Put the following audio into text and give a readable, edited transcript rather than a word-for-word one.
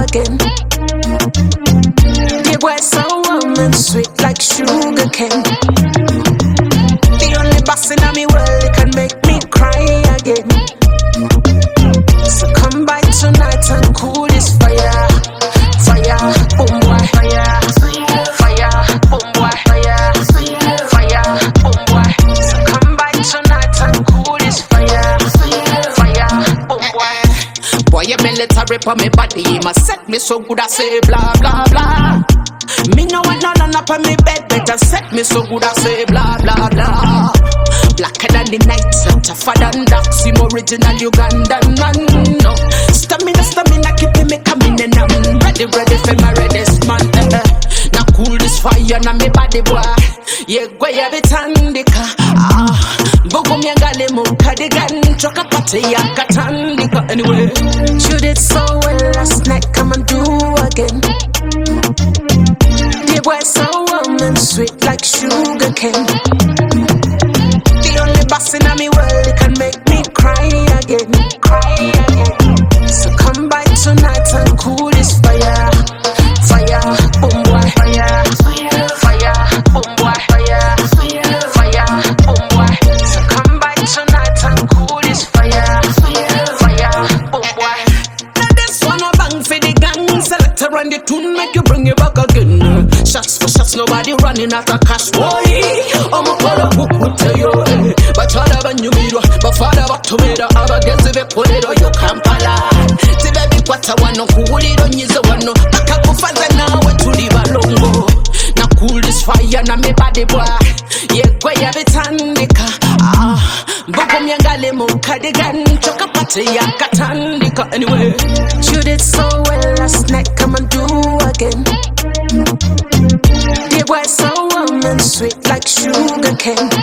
again. The boy so warm and sweet like sugar cane. The only boss in my world that can make me cry again. So come by tonight and cool this fire. Fire, boom boy, fire. Fire, boom boy, fire. Fire, boom boy. So come by tonight and cool this fire. Fire, boom boy. Boy, you military for me body, you must set me so good I say blah blah blah. Me no want no land up on me bed, better set me so good I say blah blah blah. Blacker than the night, tougher than Daxim, original Ugandan man. No, stamina, keeping me coming and I'm ready for my reddest man. Now cool this fire na me body boy. Yeah, go ya bitandika. Bogo mi angale mo kadigan, choka pate ya katandika. Anyway, you did so well last night, come and do again. The boy so warm and sweet like sugar cane. The only boss in my world that can make me cry again. So come by tonight and cool this fire. Fire, boom boy, fire. Fire, boom boy, fire. Fire, boom boy. So come by tonight and cool this fire. Fire, boom boy. Now this one a bang for the gang. Selector and the tune make you bring it back again. Shots for shots, nobody running out of cash. Boy, I'm a color book will tell you. But father when you meet but father what to me the other gets if you put it on your Kampala. See baby what I want no cool it on you so one no. Back up for fans now where to leave alone. Now cool this fire na me body boy. Yeah, go ya bitandika. Bogo mi angale mo kadigan, choka pate ya katandika. Anyway, you did so well last night, come and do again. The boy so warm and sweet like sugar cane.